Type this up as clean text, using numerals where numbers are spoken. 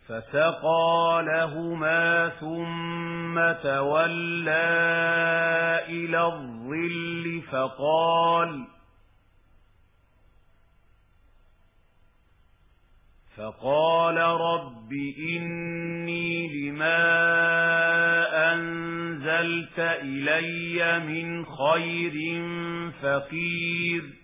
فسقى لهما ثم تولى إلى الظل فقال رب إني لما أنزلت إلي من خير فقير